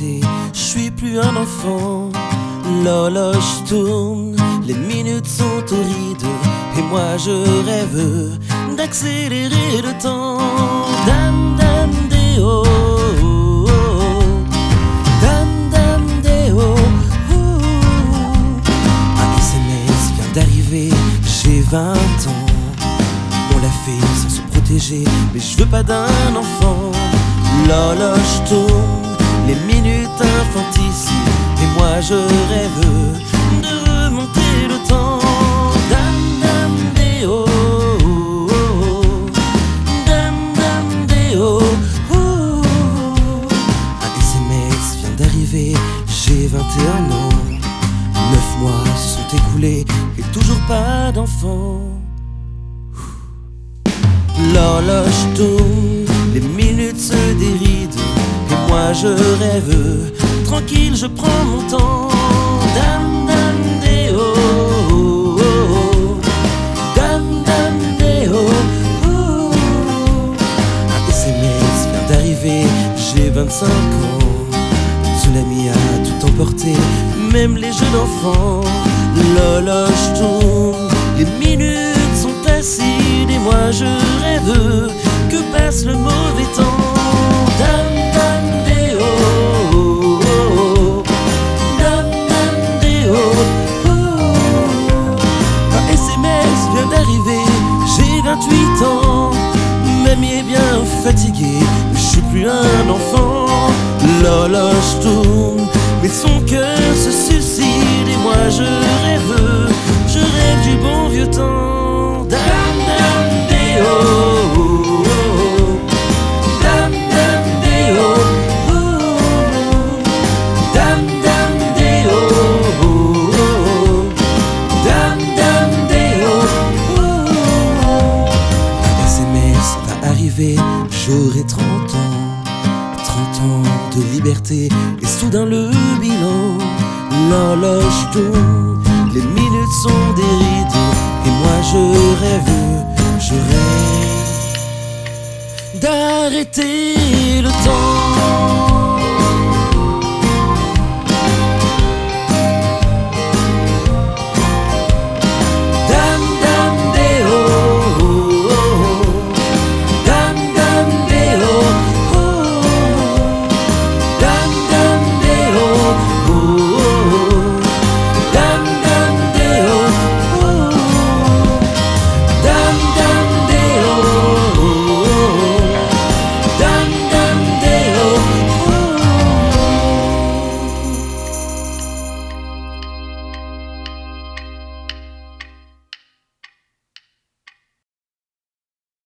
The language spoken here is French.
arrêter, je suis plus un enfant. L'horloge tourne, les minutes sont torrides, et moi je rêve d'accélérer le temps. Dam dam deo, dam dam deo. Un SMS vient d'arriver, j'ai 20 ans. On l'a fait sans se protéger, mais je veux pas d'un enfant. L'horloge tourne, les minutes infanticides, et moi je rêve de remonter le temps. Dam dam deo, dam dam deo. Un SMS vient d'arriver, j'ai 21 ans. 9 mois se sont écoulés et toujours pas d'enfant. L'horloge tourne, les minutes se dérident, et moi je rêve, tranquille je prends mon temps. Dam dam deo, dam dam deo. Un SMS vient d'arriver, j'ai 25 ans. Le tsunami a tout emporté, même les jeux d'enfants. L'horloge tourne, les minutes sont acides, et moi je rêve que passe le mauvais temps. Dam dam deo, dam dam deo. Un SMS vient d'arriver, j'ai 28 ans. Mamie est bien fatiguée, je suis plus un enfant. L'horloge tourne, mais son cœur se suicide, et moi je rêve du bon vieux temps. Dam dam deo, dam dam deo, dam dam deo, dam dam deo. Un SMS va arriver, j'aurai 30 ans. 30 ans de liberté, et soudain le bilan. L'horloge tourne, les minutes sont déridées, et moi je rêve d'arrêter le temps.